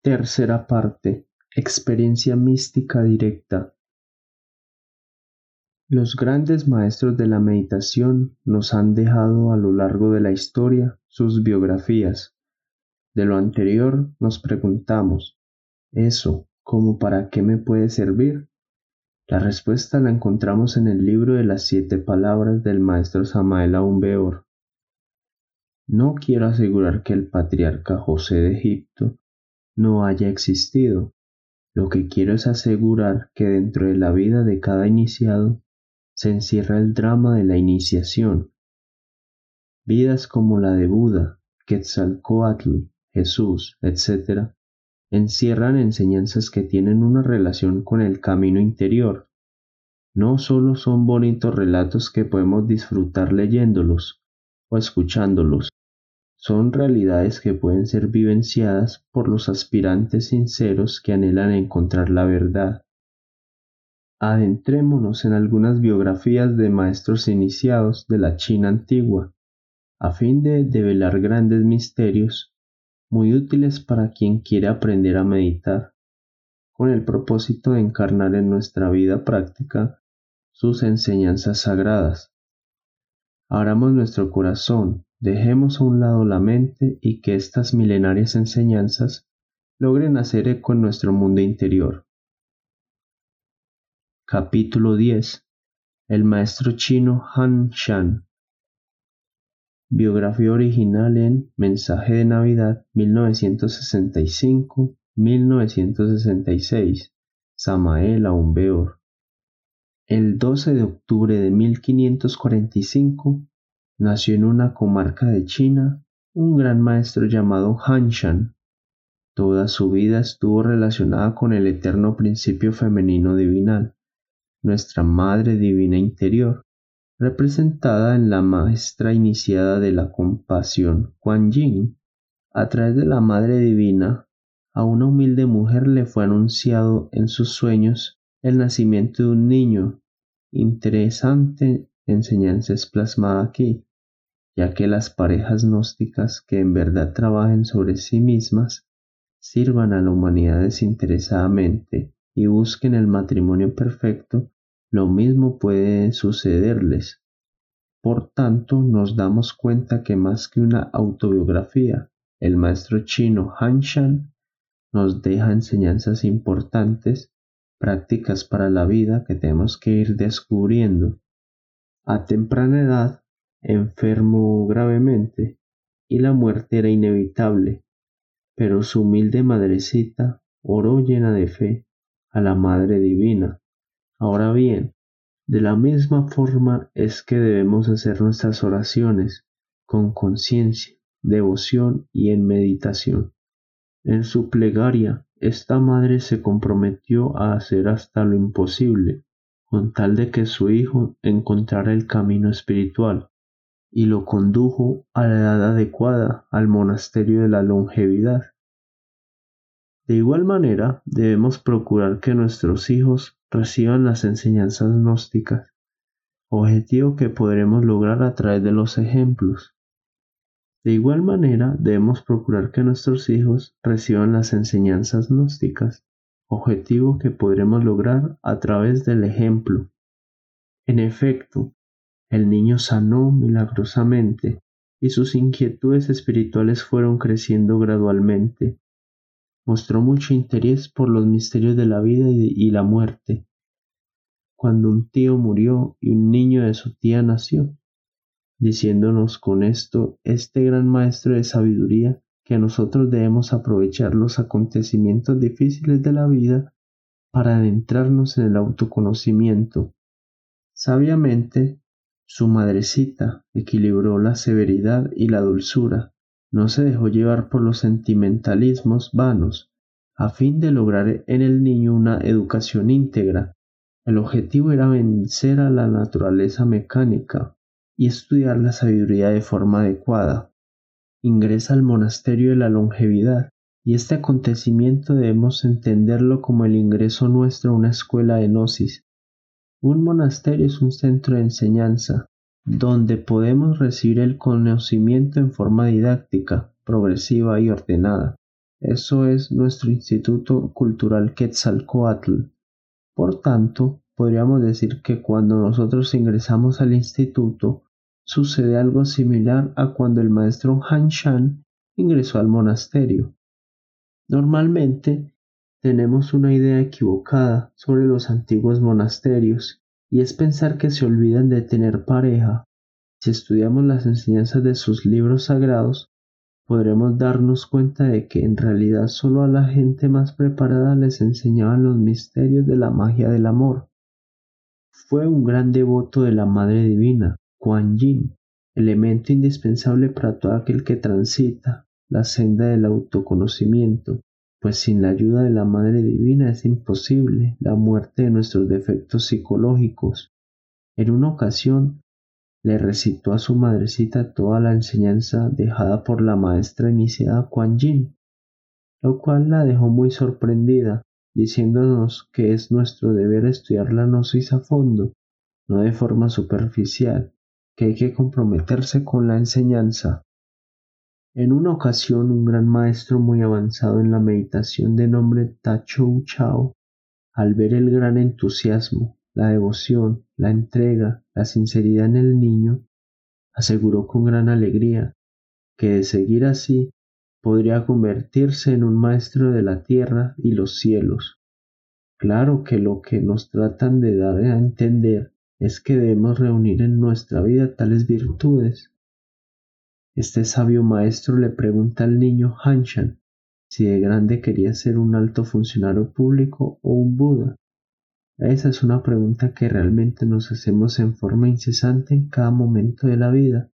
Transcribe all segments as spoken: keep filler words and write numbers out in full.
Tercera parte. Experiencia mística directa. Los grandes maestros de la meditación nos han dejado a lo largo de la historia sus biografías. De lo anterior nos preguntamos, ¿eso cómo para qué me puede servir? La respuesta la encontramos en el libro de las siete palabras del maestro Samael Aun Weor. No quiero asegurar que el patriarca José de Egipto no haya existido. Lo que quiero es asegurar que dentro de la vida de cada iniciado se encierra el drama de la iniciación. Vidas como la de Buda, Quetzalcóatl, Jesús, etcétera, encierran enseñanzas que tienen una relación con el camino interior. No solo son bonitos relatos que podemos disfrutar leyéndolos o escuchándolos, son realidades que pueden ser vivenciadas por los aspirantes sinceros que anhelan encontrar la verdad. Adentrémonos en algunas biografías de maestros iniciados de la China antigua, a fin de develar grandes misterios, muy útiles para quien quiere aprender a meditar, con el propósito de encarnar en nuestra vida práctica sus enseñanzas sagradas. Abramos nuestro corazón, dejemos a un lado la mente y que estas milenarias enseñanzas logren hacer eco en nuestro mundo interior. Capítulo diez. El maestro chino Han Shan. Biografía original en Mensaje de Navidad mil novecientos sesenta y cinco a mil novecientos sesenta y seis. Samael Aun Weor. El doce de octubre de mil quinientos cuarenta y cinco nació en una comarca de China un gran maestro llamado Han Shan. Toda su vida estuvo relacionada con el eterno principio femenino divinal, nuestra Madre Divina Interior, representada en la maestra iniciada de la compasión, Kuan Yin. A través de la Madre Divina, a una humilde mujer le fue anunciado en sus sueños el nacimiento de un niño. Interesante enseñanza es plasmada aquí, ya que las parejas gnósticas que en verdad trabajen sobre sí mismas, sirvan a la humanidad desinteresadamente y busquen el matrimonio perfecto, lo mismo puede sucederles. Por tanto, nos damos cuenta que más que una autobiografía, el maestro chino Han Shan nos deja enseñanzas importantes, prácticas para la vida que tenemos que ir descubriendo. A temprana edad, enfermó gravemente y la muerte era inevitable, pero su humilde madrecita oró llena de fe a la Madre Divina. Ahora bien, de la misma forma es que debemos hacer nuestras oraciones con conciencia, devoción y en meditación. En su plegaria, esta madre se comprometió a hacer hasta lo imposible, con tal de que su hijo encontrara el camino espiritual, y lo condujo a la edad adecuada al monasterio de la longevidad. De igual manera, debemos procurar que nuestros hijos reciban las enseñanzas gnósticas, objetivo que podremos lograr a través de los ejemplos. De igual manera, debemos procurar que nuestros hijos reciban las enseñanzas gnósticas, objetivo que podremos lograr a través del ejemplo. En efecto, el niño sanó milagrosamente y sus inquietudes espirituales fueron creciendo gradualmente. Mostró mucho interés por los misterios de la vida y la muerte. Cuando un tío murió y un niño de su tía nació, diciéndonos con esto este gran maestro de sabiduría que nosotros debemos aprovechar los acontecimientos difíciles de la vida para adentrarnos en el autoconocimiento. Sabiamente, su madrecita equilibró la severidad y la dulzura, no se dejó llevar por los sentimentalismos vanos, a fin de lograr en el niño una educación íntegra. El objetivo era vencer a la naturaleza mecánica y estudiar la sabiduría de forma adecuada. Ingresa al monasterio de la longevidad, y este acontecimiento debemos entenderlo como el ingreso nuestro a una escuela de gnosis. Un monasterio es un centro de enseñanza, donde podemos recibir el conocimiento en forma didáctica, progresiva y ordenada. Eso es nuestro Instituto Cultural Quetzalcóatl. Por tanto, podríamos decir que cuando nosotros ingresamos al instituto, sucede algo similar a cuando el maestro Han Shan ingresó al monasterio. Normalmente, tenemos una idea equivocada sobre los antiguos monasterios, y es pensar que se olvidan de tener pareja. Si estudiamos las enseñanzas de sus libros sagrados, podremos darnos cuenta de que en realidad solo a la gente más preparada les enseñaban los misterios de la magia del amor. Fue un gran devoto de la Madre Divina, Kuan Yin, elemento indispensable para todo aquel que transita la senda del autoconocimiento, pues sin la ayuda de la Madre Divina es imposible la muerte de nuestros defectos psicológicos. En una ocasión, le recitó a su madrecita toda la enseñanza dejada por la maestra iniciada Kuan Yin, lo cual la dejó muy sorprendida, diciéndonos que es nuestro deber estudiar la gnosis a fondo, no de forma superficial, que hay que comprometerse con la enseñanza. En una ocasión, un gran maestro muy avanzado en la meditación de nombre Ta Chou Chao, al ver el gran entusiasmo, la devoción, la entrega, la sinceridad en el niño, aseguró con gran alegría que de seguir así podría convertirse en un maestro de la tierra y los cielos. Claro que lo que nos tratan de dar a entender es que debemos reunir en nuestra vida tales virtudes. Este sabio maestro le pregunta al niño Han Shan si de grande quería ser un alto funcionario público o un Buda. Esa es una pregunta que realmente nos hacemos en forma incesante en cada momento de la vida,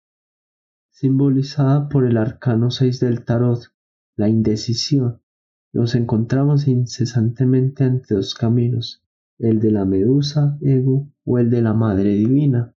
simbolizada por el arcano seis del tarot, la indecisión. Nos encontramos incesantemente ante dos caminos, el de la medusa, ego, o el de la Madre Divina.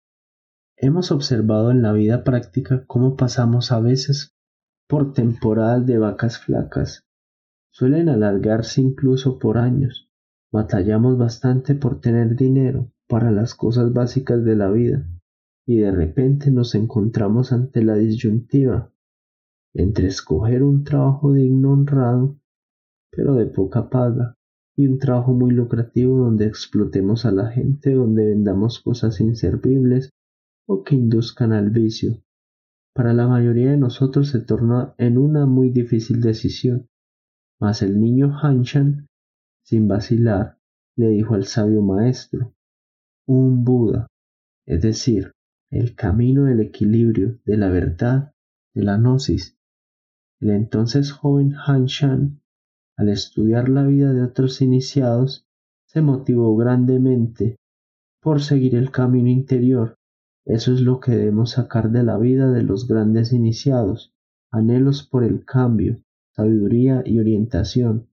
Hemos observado en la vida práctica cómo pasamos a veces por temporadas de vacas flacas. Suelen alargarse incluso por años. Batallamos bastante por tener dinero para las cosas básicas de la vida y de repente nos encontramos ante la disyuntiva entre escoger un trabajo digno, honrado, pero de poca paga, y un trabajo muy lucrativo donde explotemos a la gente, donde vendamos cosas inservibles o que induzcan al vicio. Para la mayoría de nosotros se torna en una muy difícil decisión. Mas el niño Han Shan, sin vacilar, le dijo al sabio maestro: un Buda, es decir, el camino del equilibrio, de la verdad, de la gnosis. El entonces joven Han Shan, al estudiar la vida de otros iniciados, se motivó grandemente por seguir el camino interior. Eso es lo que debemos sacar de la vida de los grandes iniciados: anhelos por el cambio, sabiduría y orientación.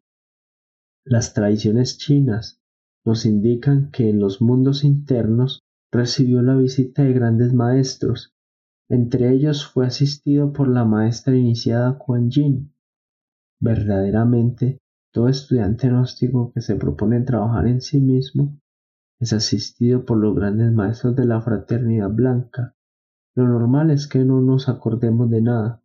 Las tradiciones chinas nos indican que en los mundos internos recibió la visita de grandes maestros. Entre ellos fue asistido por la maestra iniciada Kuan Yin. Verdaderamente, todo estudiante gnóstico que se propone trabajar en sí mismo es asistido por los grandes maestros de la fraternidad blanca. Lo normal es que no nos acordemos de nada,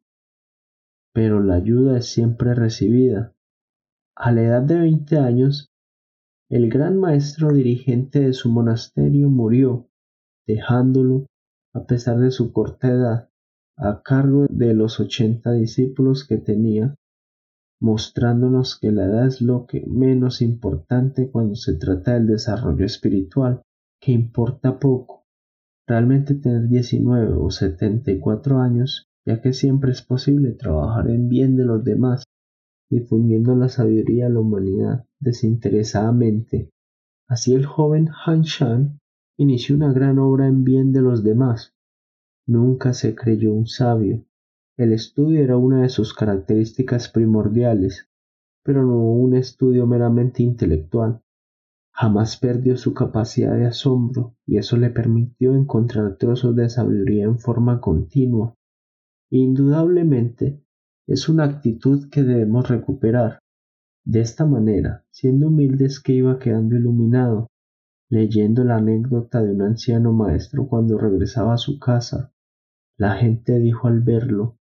pero la ayuda es siempre recibida. A la edad de veinte años, el gran maestro dirigente de su monasterio murió, dejándolo, a pesar de su corta edad, a cargo de los ochenta discípulos que tenía, mostrándonos que la edad es lo que menos importante cuando se trata del desarrollo espiritual, que importa poco. Realmente tener diecinueve o setenta y cuatro años, ya que siempre es posible trabajar en bien de los demás, difundiendo la sabiduría a la humanidad desinteresadamente. Así el joven Han Shan inició una gran obra en bien de los demás. Nunca se creyó un sabio. El estudio era una de sus características primordiales, pero no un estudio meramente intelectual. Jamás perdió su capacidad de asombro, y eso le permitió encontrar trozos de sabiduría en forma continua. Indudablemente, es una actitud que debemos recuperar. De esta manera, siendo humildes, que iba quedando iluminado, leyendo la anécdota de un anciano maestro cuando regresaba a su casa. La gente dijo al verlo: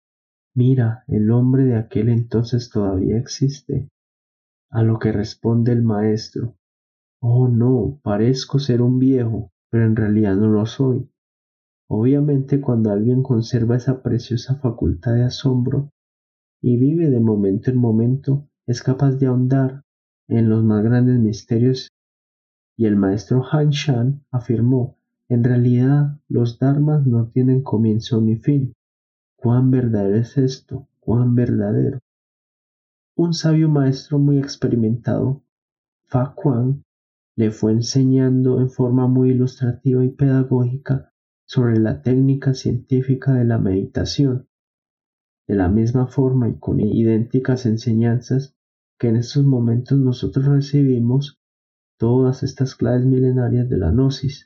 Mira, el hombre de aquel entonces todavía existe. A lo que responde el maestro: oh no, parezco ser un viejo, pero en realidad no lo soy. Obviamente, cuando alguien conserva esa preciosa facultad de asombro y vive de momento en momento, es capaz de ahondar en los más grandes misterios. Y el maestro Han Shan afirmó: en realidad, los dharmas no tienen comienzo ni fin. ¿Cuán verdadero es esto? ¿Cuán verdadero? Un sabio maestro muy experimentado, Fa Kuan, le fue enseñando en forma muy ilustrativa y pedagógica sobre la técnica científica de la meditación, de la misma forma y con idénticas enseñanzas que en estos momentos nosotros recibimos todas estas claves milenarias de la gnosis.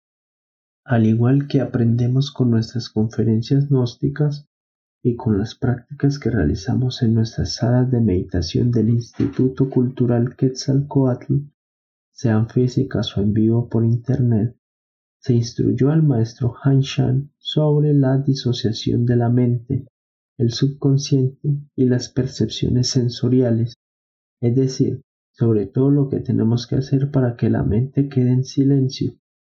Al igual que aprendemos con nuestras conferencias gnósticas y con las prácticas que realizamos en nuestras salas de meditación del Instituto Cultural Quetzalcóatl, sean físicas o en vivo por internet, se instruyó al maestro Han Shan sobre la disociación de la mente, el subconsciente y las percepciones sensoriales, es decir, sobre todo lo que tenemos que hacer para que la mente quede en silencio.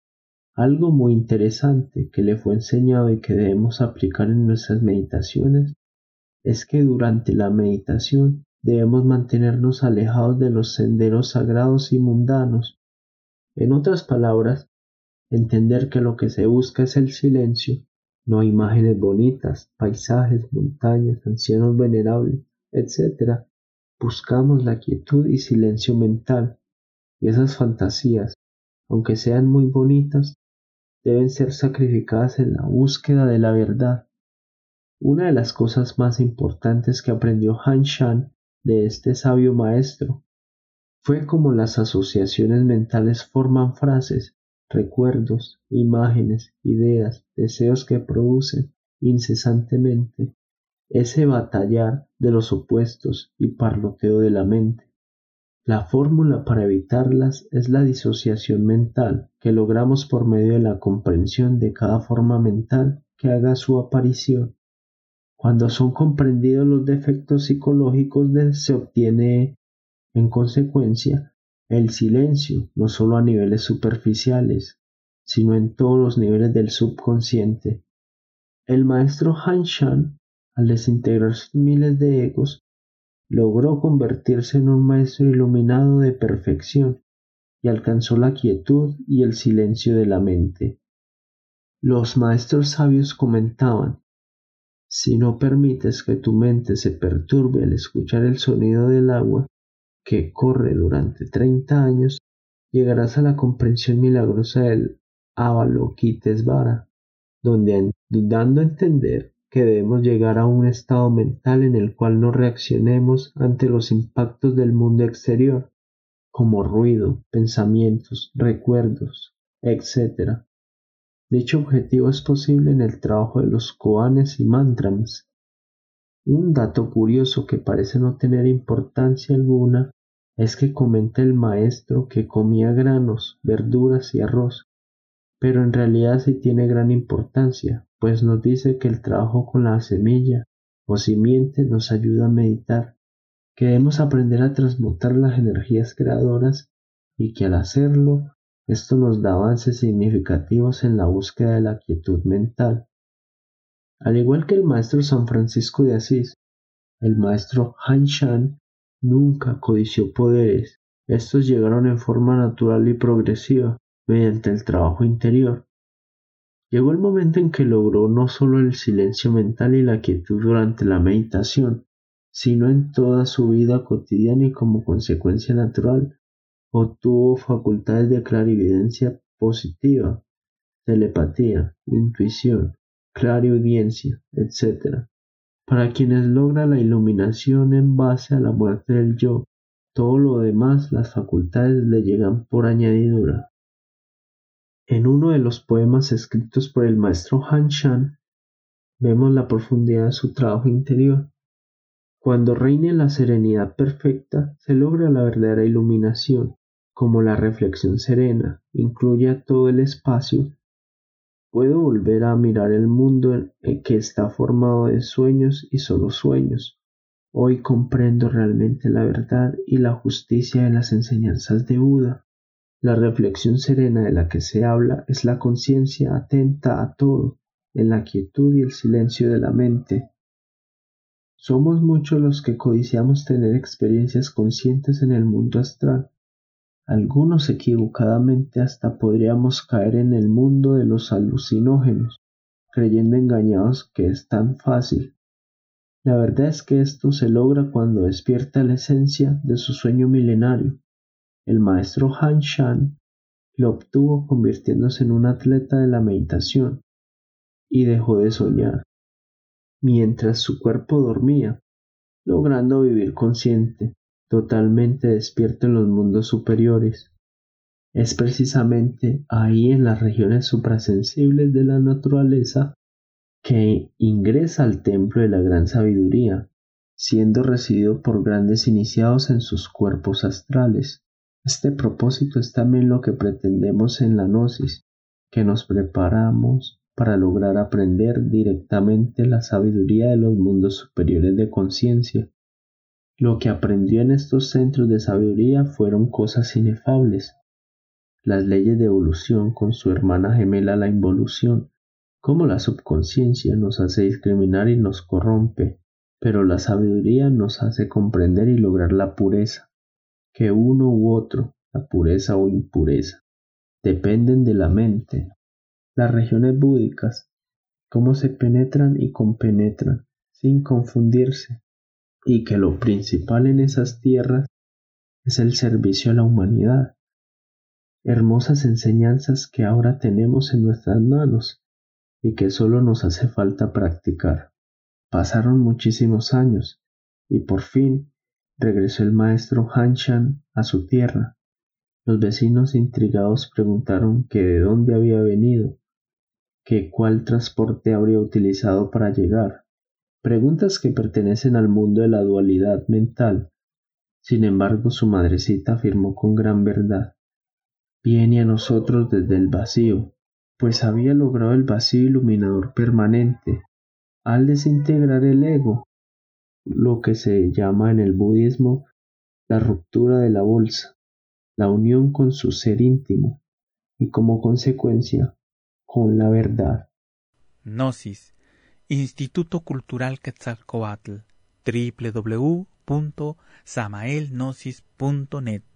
Algo muy interesante que le fue enseñado y que debemos aplicar en nuestras meditaciones es que durante la meditación debemos mantenernos alejados de los senderos sagrados y mundanos. En otras palabras, entender que lo que se busca es el silencio, no imágenes bonitas, paisajes, montañas, ancianos venerables, etcétera. Buscamos la quietud y silencio mental, y esas fantasías, aunque sean muy bonitas, deben ser sacrificadas en la búsqueda de la verdad. Una de las cosas más importantes que aprendió Han Shan de este sabio maestro fue cómo las asociaciones mentales forman frases, recuerdos, imágenes, ideas, deseos que producen incesantemente ese batallar de los opuestos y parloteo de la mente. La fórmula para evitarlas es la disociación mental, que logramos por medio de la comprensión de cada forma mental que haga su aparición. Cuando son comprendidos los defectos psicológicos de, se obtiene, en consecuencia, el silencio, no solo a niveles superficiales, sino en todos los niveles del subconsciente. El maestro Han Shan, al desintegrar sus miles de egos, logró convertirse en un maestro iluminado de perfección y alcanzó la quietud y el silencio de la mente. Los maestros sabios comentaban: si no permites que tu mente se perturbe al escuchar el sonido del agua que corre durante treinta años, llegarás a la comprensión milagrosa del Avalokitesvara, donde dando a entender que debemos llegar a un estado mental en el cual no reaccionemos ante los impactos del mundo exterior, como ruido, pensamientos, recuerdos, etcétera. Dicho objetivo es posible en el trabajo de los koanes y mantrams. Un dato curioso que parece no tener importancia alguna es que comenta el maestro que comía granos, verduras y arroz, pero en realidad sí tiene gran importancia, pues nos dice que el trabajo con la semilla o simiente nos ayuda a meditar, que debemos aprender a transmutar las energías creadoras y que al hacerlo, esto nos da avances significativos en la búsqueda de la quietud mental. Al igual que el maestro San Francisco de Asís, el maestro Han Shan nunca codició poderes. Estos llegaron en forma natural y progresiva, mediante el trabajo interior. Llegó el momento en que logró no solo el silencio mental y la quietud durante la meditación, sino en toda su vida cotidiana y como consecuencia natural, obtuvo facultades de clarividencia positiva, telepatía, intuición, clariaudiencia, etcétera. Para quienes logra la iluminación en base a la muerte del yo, todo lo demás, las facultades le llegan por añadidura. En uno de los poemas escritos por el maestro Han Shan, vemos la profundidad de su trabajo interior. Cuando reine la serenidad perfecta, se logra la verdadera iluminación, como la reflexión serena incluye a todo el espacio. Puedo volver a mirar el mundo en que está formado de sueños y solo sueños. Hoy comprendo realmente la verdad y la justicia de las enseñanzas de Buda. La reflexión serena de la que se habla es la conciencia atenta a todo, en la quietud y el silencio de la mente. Somos muchos los que codiciamos tener experiencias conscientes en el mundo astral. Algunos equivocadamente hasta podríamos caer en el mundo de los alucinógenos, creyendo engañados que es tan fácil. La verdad es que esto se logra cuando despierta la esencia de su sueño milenario. El maestro Han Shan lo obtuvo convirtiéndose en un atleta de la meditación y dejó de soñar, mientras su cuerpo dormía, logrando vivir consciente, totalmente despierto en los mundos superiores. Es precisamente ahí en las regiones suprasensibles de la naturaleza que ingresa al templo de la gran sabiduría, siendo recibido por grandes iniciados en sus cuerpos astrales. Este propósito es también lo que pretendemos en la Gnosis, que nos preparamos para lograr aprender directamente la sabiduría de los mundos superiores de conciencia. Lo que aprendió en estos centros de sabiduría fueron cosas inefables. Las leyes de evolución con su hermana gemela la involución, cómo la subconsciencia nos hace discriminar y nos corrompe, pero la sabiduría nos hace comprender y lograr la pureza, que uno u otro, la pureza o impureza, dependen de la mente. Las regiones búdicas, cómo se penetran y compenetran, sin confundirse, y que lo principal en esas tierras es el servicio a la humanidad. Hermosas enseñanzas que ahora tenemos en nuestras manos y que solo nos hace falta practicar. Pasaron muchísimos años y por fin regresó el maestro Han Shan a su tierra. Los vecinos intrigados preguntaron que de dónde había venido, que cuál transporte habría utilizado para llegar. Preguntas que pertenecen al mundo de la dualidad mental. Sin embargo, su madrecita afirmó con gran verdad: viene a nosotros desde el vacío, pues había logrado el vacío iluminador permanente. Al desintegrar el ego, lo que se llama en el budismo la ruptura de la bolsa, la unión con su ser íntimo y como consecuencia con la verdad. Gnosis, Instituto Cultural Quetzalcóatl, doble u doble u doble u punto samael gnosis punto net